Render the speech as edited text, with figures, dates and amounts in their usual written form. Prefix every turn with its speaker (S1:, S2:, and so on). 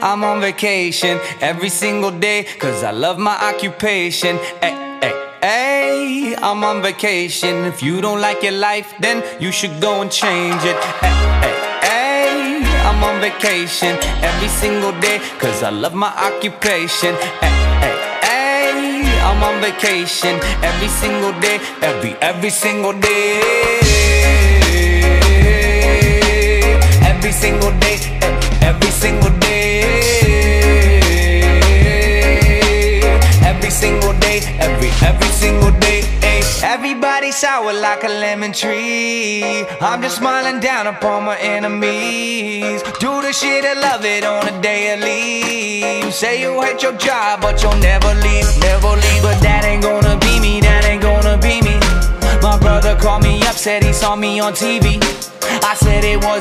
S1: I'm on vacation every single day, cause I love my occupation. Ay, ay, ay, I'm on vacation. If you don't like your life, then you should go and change it. Ay, ay, ay, I'm on vacation every single day, cause I love my occupation. Ay, ay, ay, I'm on vacation every single day, every single day. Every single day, every single day. Every single day, every single day. Everybody sour like a lemon tree. I'm just smiling down upon my enemies. Do the shit and love it on a daily. You say you hate your job, but you'll never leave, never leave. But that ain't gonna be me, that ain't gonna be me. My brother called me up, said he saw me on TV. I said it was